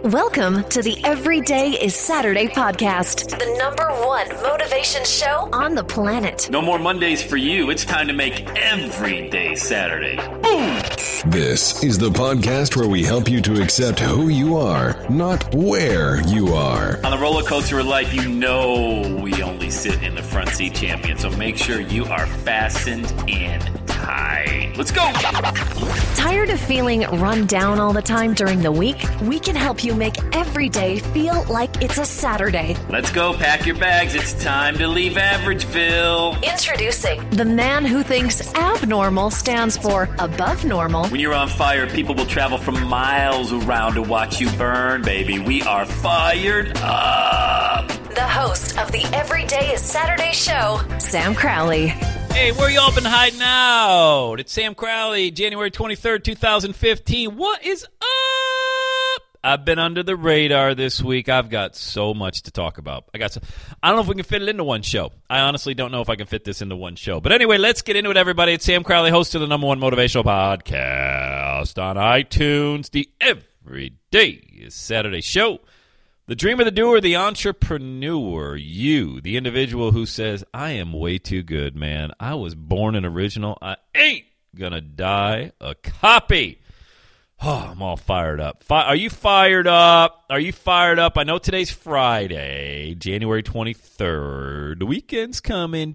Welcome to the Every Day is Saturday podcast, the #1 motivation show on the planet. No more Mondays for you. It's time to make every day Saturday. Boom! This is the podcast where we help you to accept who you are, not where you are. On the roller coaster of life, you know we only sit in the front seat, champion. So make sure you are fastened in tight. Let's go! Tired of feeling run down all the time during the week? We can help you make every day feel like it's a Saturday. Let's go. Pack your bags. It's time to leave Averageville. Introducing the man who thinks abnormal stands for above normal. When you're on fire, people will travel from miles around to watch you burn, baby. We are fired up. The host of the Every Day is Saturday show, Sam Crowley. Hey, where y'all been hiding out? It's Sam Crowley, January 23rd, 2015. What is up? I've been under the radar this week. I've got so much to talk about. I don't know if we can fit it into one show. I honestly don't know if I can fit this into one show. But anyway, let's get into it, everybody. It's Sam Crowley, host of the #1 motivational podcast on iTunes, the Every Day is Saturday show. The dreamer, the doer, the entrepreneur, you, the individual who says, I am way too good, man. I was born an original. I ain't gonna die a copy. Oh, I'm all fired up. Are you fired up? Are you fired up? I know today's Friday, January 23rd. The weekend's coming,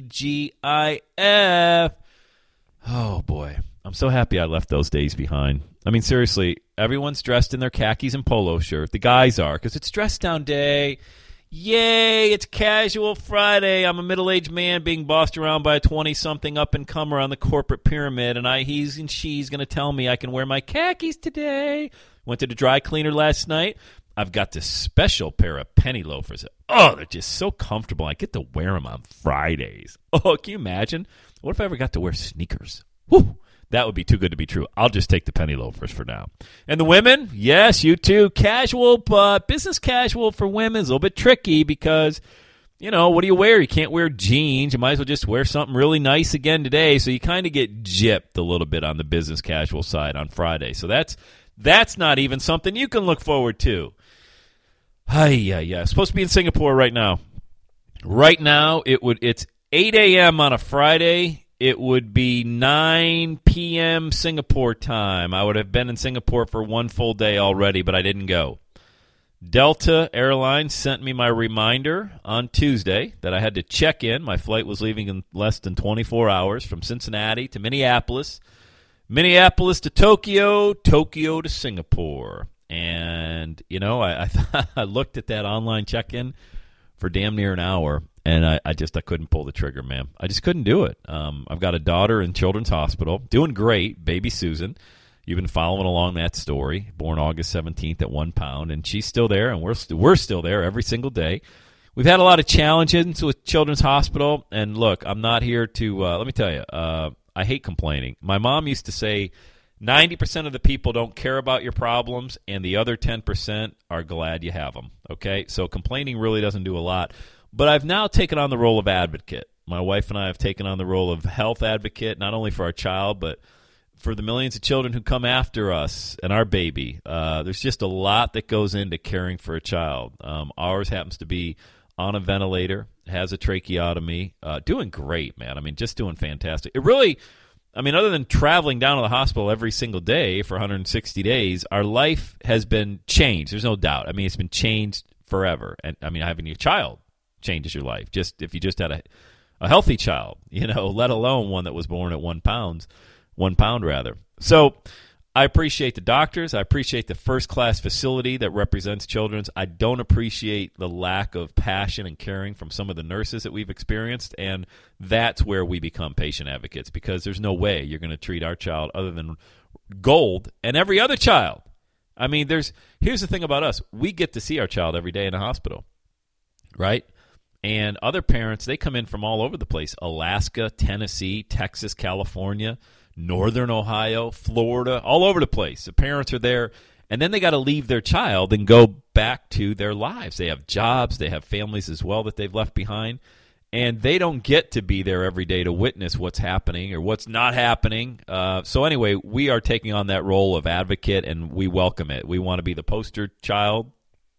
TGIF. Oh, boy. I'm so happy I left those days behind. I mean, seriously, everyone's dressed in their khakis and polo shirt. The guys are, because it's dress down day. Yay, it's casual Friday. I'm a middle-aged man being bossed around by a 20-something up-and-comer on the corporate pyramid, and he's and she's going to tell me I can wear my khakis today. Went to the dry cleaner last night. I've got this special pair of penny loafers. Oh, they're just so comfortable. I get to wear them on Fridays. Oh, can you imagine? What if I ever got to wear sneakers? Whew. That would be too good to be true. I'll just take the penny loafers for now. And the women, yes, you too. Casual, but business casual for women is a little bit tricky because, you know, what do you wear? You can't wear jeans. You might as well just wear something really nice again today. So you kind of get gypped a little bit on the business casual side on Friday. So that's not even something you can look forward to. Yeah. Supposed to be in Singapore right now. Right now, it's 8 a.m. on a Friday. It would be 9 p.m. Singapore time. I would have been in Singapore for one full day already, but I didn't go. Delta Airlines sent me my reminder on Tuesday that I had to check in. My flight was leaving in less than 24 hours from Cincinnati to Minneapolis, Minneapolis to Tokyo, Tokyo to Singapore. And, you know, I looked at that online check-in for damn near an hour. And I couldn't pull the trigger, man. I just couldn't do it. I've got a daughter in Children's Hospital, doing great, baby Susan. You've been following along that story. Born August 17th at 1 pound, and she's still there, and we're still there every single day. We've had a lot of challenges with Children's Hospital, and look, I'm not here to. Let me tell you, I hate complaining. My mom used to say 90% of the people don't care about your problems, and the other 10% are glad you have them. Okay, so complaining really doesn't do a lot. But I've now taken on the role of advocate. My wife and I have taken on the role of health advocate, not only for our child, but for the millions of children who come after us and our baby. There's just a lot that goes into caring for a child. Ours happens to be on a ventilator, has a tracheotomy, doing great, man. I mean, just doing fantastic. It really, I mean, other than traveling down to the hospital every single day for 160 days, our life has been changed. There's no doubt. I mean, it's been changed forever. And I mean, having a child changes your life. Just if you just had a healthy child, you know, let alone one that was born at 1 pound rather. So I appreciate the doctors. I appreciate the first-class facility that represents Children's. I don't appreciate the lack of passion and caring from some of the nurses that we've experienced, and that's where we become patient advocates, because there's no way you're going to treat our child other than gold and every other child. I mean, here's the thing about us. We get to see our child every day in a hospital, right? And other parents, they come in from all over the place. Alaska, Tennessee, Texas, California, Northern Ohio, Florida, all over the place. The parents are there, and then they got to leave their child and go back to their lives. They have jobs. They have families as well that they've left behind. and they don't get to be there every day to witness what's happening or what's not happening. So anyway, we are taking on that role of advocate, and we welcome it. We want to be the poster child,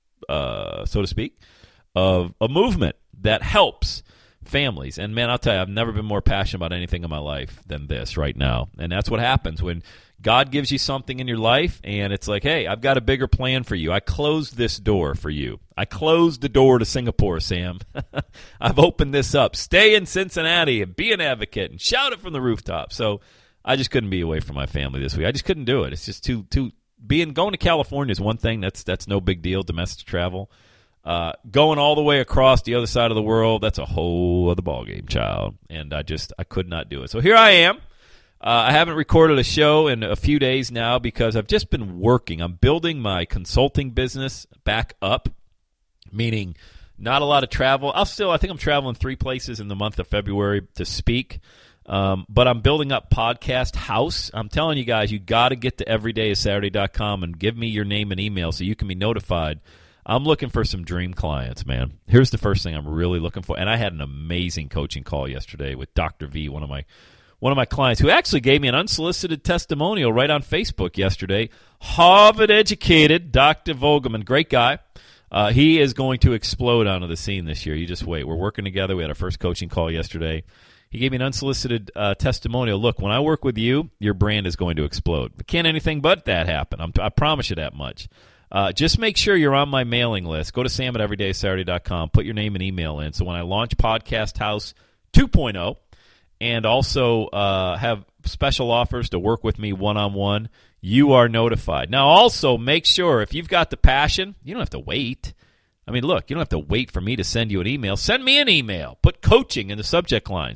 so to speak, of a movement that helps families. And, man, I'll tell you, I've never been more passionate about anything in my life than this right now. And that's what happens when God gives you something in your life, and it's like, hey, I've got a bigger plan for you. I closed this door for you. I closed the door to Singapore, Sam. I've opened this up. Stay in Cincinnati and be an advocate and shout it from the rooftop. So I just couldn't be away from my family this week. I just couldn't do it. It's just too going to California is one thing. That's no big deal, domestic travel. Going all the way across the other side of the world, that's a whole other ballgame, child. And I could not do it. So here I am. I haven't recorded a show in a few days now because I've just been working. I'm building my consulting business back up, meaning not a lot of travel. I think I'm traveling 3 places in the month of February to speak. But I'm building up Podcast House. I'm telling you guys, you got to get to everydayissaturday.com and give me your name and email so you can be notified. I'm looking for some dream clients, man. Here's the first thing I'm really looking for. And I had an amazing coaching call yesterday with Dr. V, one of my clients, who actually gave me an unsolicited testimonial right on Facebook yesterday. Harvard-educated Dr. Vogelman, great guy. He is going to explode onto the scene this year. You just wait. We're working together. We had our first coaching call yesterday. He gave me an unsolicited testimonial. Look, when I work with you, your brand is going to explode. Can't anything but that happen. I promise you that much. Just make sure you're on my mailing list. Go to sam@everydaysaturday.com. Put your name and email in. So when I launch Podcast House 2.0 and also have special offers to work with me one-on-one, you are notified. Now, also make sure if you've got the passion, you don't have to wait. I mean, look, you don't have to wait for me to send you an email. Send me an email. Put coaching in the subject line.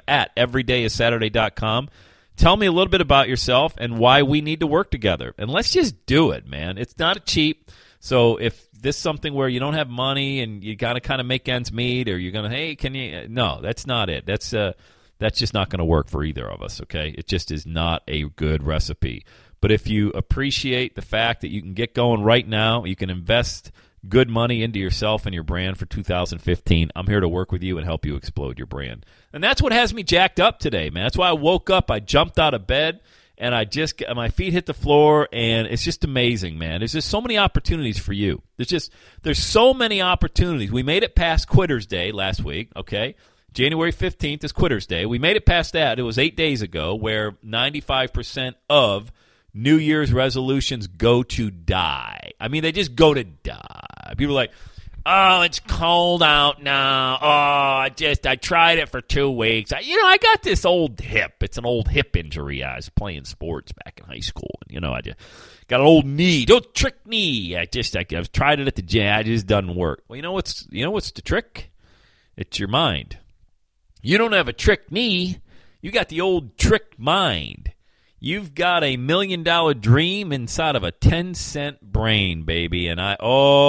sam@everydayissaturday.com. Tell me a little bit about yourself and why we need to work together. And let's just do it, man. It's not cheap. So if this is something where you don't have money and you got to kind of make ends meet, or you're going to, hey, can you? No, that's not it. That's just not going to work for either of us, okay? It just is not a good recipe. But if you appreciate the fact that you can get going right now, you can invest good money into yourself and your brand for 2015, I'm here to work with you and help you explode your brand. And that's what has me jacked up today, man. That's why I woke up, I jumped out of bed, and my feet hit the floor, and it's just amazing, man. There's just so many opportunities for you. There's so many opportunities. We made it past Quitter's Day last week, okay? January 15th is Quitter's Day. We made it past that. It was 8 days ago, where 95% of New Year's resolutions go to die. I mean, they just go to die. People are like, oh, it's cold out now. Oh, I tried it for 2 weeks. I got this old hip. It's an old hip injury. I was playing sports back in high school. And, I just got an old knee. Don't trick knee. I've tried it at the gym. It just doesn't work. Well, you know what's the trick? It's your mind. You don't have a trick knee. You got the old trick mind. You've got a $1 million dream inside of a 10-cent brain, baby. And that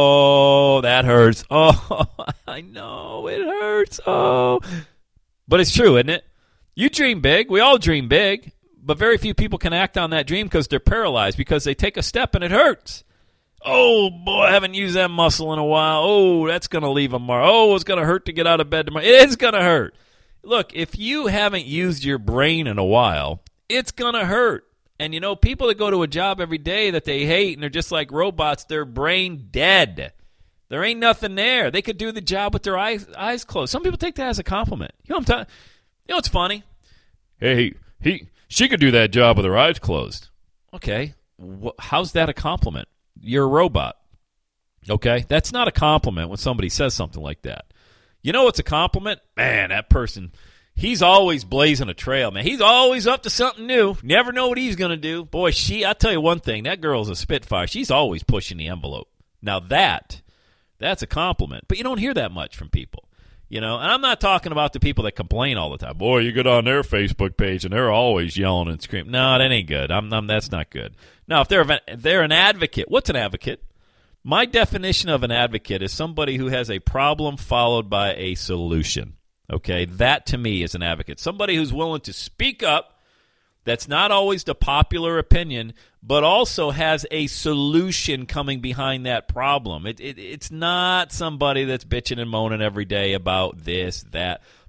hurts. Oh, I know, it hurts. Oh. But it's true, isn't it? You dream big. We all dream big. But very few people can act on that dream because they're paralyzed, because they take a step and it hurts. Oh, boy, I haven't used that muscle in a while. Oh, that's going to leave a mark. Oh, it's going to hurt to get out of bed tomorrow. It's going to hurt. Look, if you haven't used your brain in a while, it's going to hurt. And, people that go to a job every day that they hate and they're just like robots, they're brain dead. There ain't nothing there. They could do the job with their eyes closed. Some people take that as a compliment. You know what I'm talking? You know what's funny? Hey, she could do that job with her eyes closed. Okay, how's that a compliment? You're a robot. Okay, that's not a compliment when somebody says something like that. You know what's a compliment? Man, that person, he's always blazing a trail, man. He's always up to something new. Never know what he's going to do. Boy, I'll tell you one thing. That girl's a spitfire. She's always pushing the envelope. Now that's a compliment. But you don't hear that much from people. And I'm not talking about the people that complain all the time. Boy, you get on their Facebook page and they're always yelling and screaming. No, that ain't good. That's not good. Now, if they're an advocate, what's an advocate? My definition of an advocate is somebody who has a problem followed by a solution. Okay, that to me is an advocate. Somebody who's willing to speak up, that's not always the popular opinion, but also has a solution coming behind that problem. It's not somebody that's bitching and moaning every day about this, that.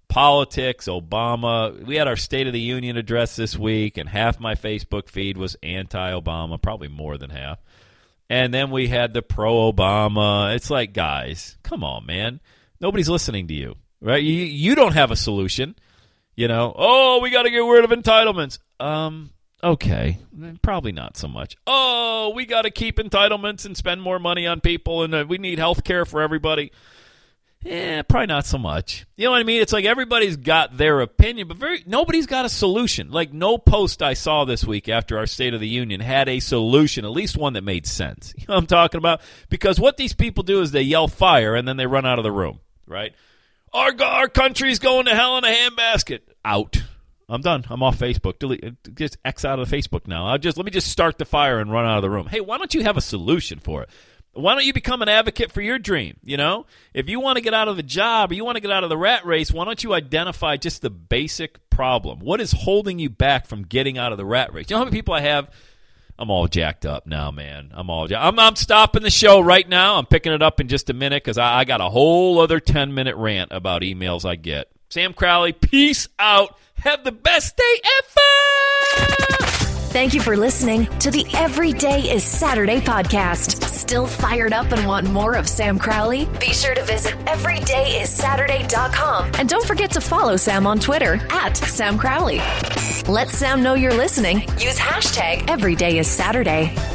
politics, Obama. We had our State of the Union address this week, and half my Facebook feed was anti-Obama, probably more than half. And then we had the pro-Obama. It's like, guys, come on, man. Nobody's listening to you, right? You don't have a solution. We got to get rid of entitlements. Okay, probably not so much. Oh, we got to keep entitlements and spend more money on people, and we need health care for everybody. Probably not so much. You know what I mean? It's like everybody's got their opinion, but nobody's got a solution. Like no post I saw this week after our State of the Union had a solution, at least one that made sense. You know what I'm talking about? Because what these people do is they yell fire, and then they run out of the room, right? Our country's going to hell in a handbasket. Out. I'm done. I'm off Facebook. Delete. Just X out of the Facebook now. Let me just start the fire and run out of the room. Hey, why don't you have a solution for it? Why don't you become an advocate for your dream? If you want to get out of the job or you want to get out of the rat race, why don't you identify just the basic problem? What is holding you back from getting out of the rat race? You know how many people I have? I'm all jacked up now, man. I'm stopping the show right now. I'm picking it up in just a minute because I got a whole other 10-minute rant about emails I get. Sam Crowley, peace out. Have the best day ever! Thank you for listening to the Every Day is Saturday podcast. Still fired up and want more of Sam Crowley? Be sure to visit everydayissaturday.com. And don't forget to follow Sam on Twitter @Sam Crowley. Let Sam know you're listening. Use hashtag EverydayIsSaturday.